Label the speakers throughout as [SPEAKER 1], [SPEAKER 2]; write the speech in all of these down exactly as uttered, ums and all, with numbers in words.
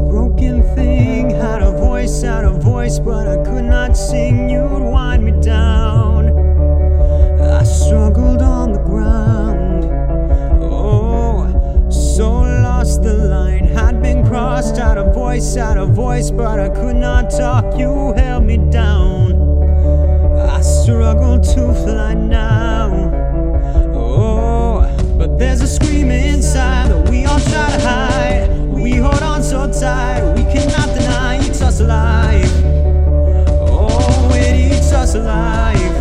[SPEAKER 1] broken thing, had a voice, had a voice, but I could not sing. You'd wind me down. I struggled on the ground. Oh, so lost the line had been crossed. Had a voice, had a voice, but I could not talk. You held me down. I struggle to fly now. Oh, but there's a scream inside that we all try to hide. We hold on so tight, we cannot deny. Eats us alive. Oh, it eats us alive.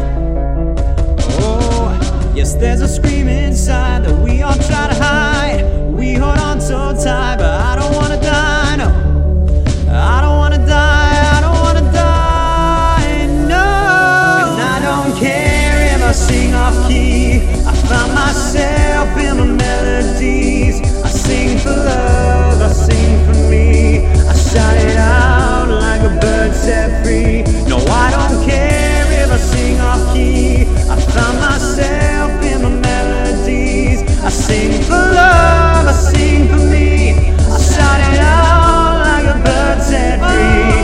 [SPEAKER 1] Oh, yes, there's a scream inside that we all try to hide. We hold on so tight, but I don't wanna die, no. I don't wanna die, I don't wanna die, no. And I don't care if I sing off key. I found myself in my melodies. I sing for love, I sing for me. I shout it out like a bird set free. No, I don't care if I sing off key. I found myself in my melodies. I sing for love, I sing for me. I shout it out like a bird set free.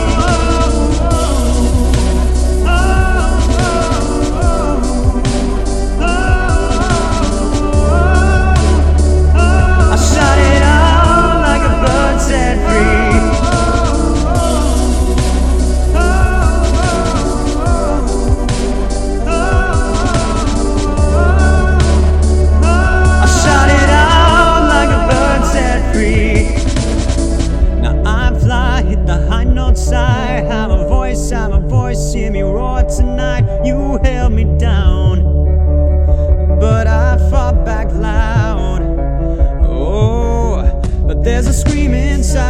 [SPEAKER 1] I have a voice, have a voice, hear me roar tonight. You held me down, but I fought back loud. Oh, but there's a scream inside